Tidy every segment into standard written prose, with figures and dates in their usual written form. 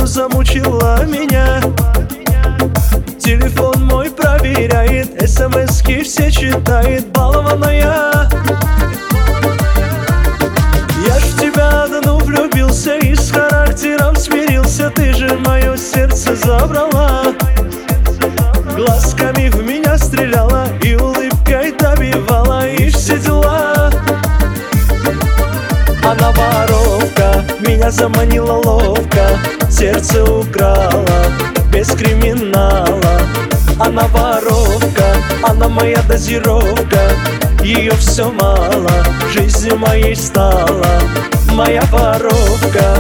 замучила меня. Телефон мой проверяет, смс-ки все читает, балованная. Я ж в тебя одну влюбился и с характером смирился. Ты же мое сердце забрала, глазками в меня стреляла и улыбкой добивала, и все дела. Она воровка, меня заманила ловко, сердце украла без криминала. Она воровка, она моя дозировка, ее все мало, жизнью моей стала моя воровка.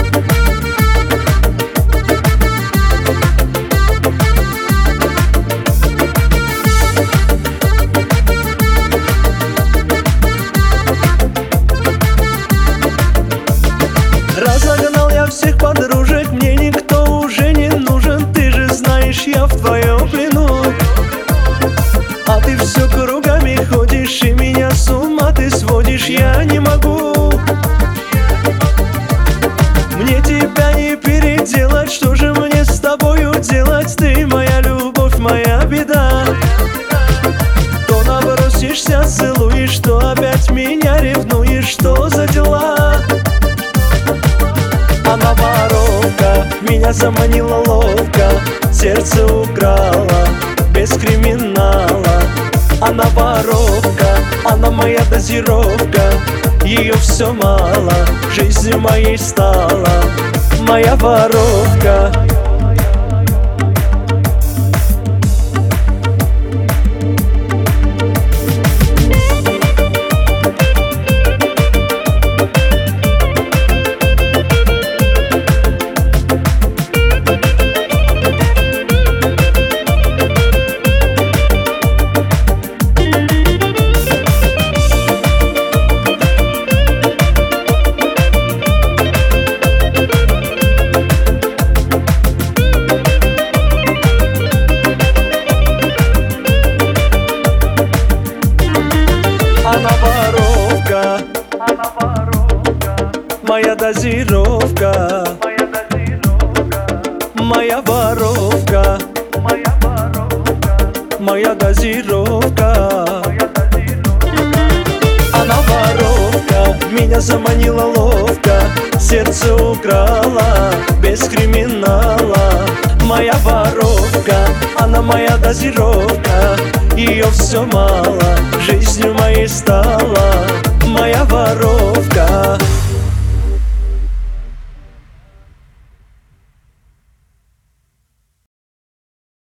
Разогнал я всех подружек, мне никто уже не нужен. Ты же знаешь, я в твоем плену, а ты все кругами ходишь и меня с ума ты сводишь. Я не могу, мне тебя не переделать. Что же мне с тобою делать? Ты моя любовь, моя беда. То набросишься, целуешь, то опять меня ревнуешь. Что за дела? Она воровка, меня заманила ловко, сердце украла без криминала. Она воровка, она моя дозировка, ее все мало, жизнью моей стала моя воровка. Она воровка, моя дозировка, моя воровка, моя дозировка. Она воровка, меня заманила ловко, сердце украла без криминала. Моя воровка, она моя дозировка, ее все мало, жизнью моей стала моя воровка.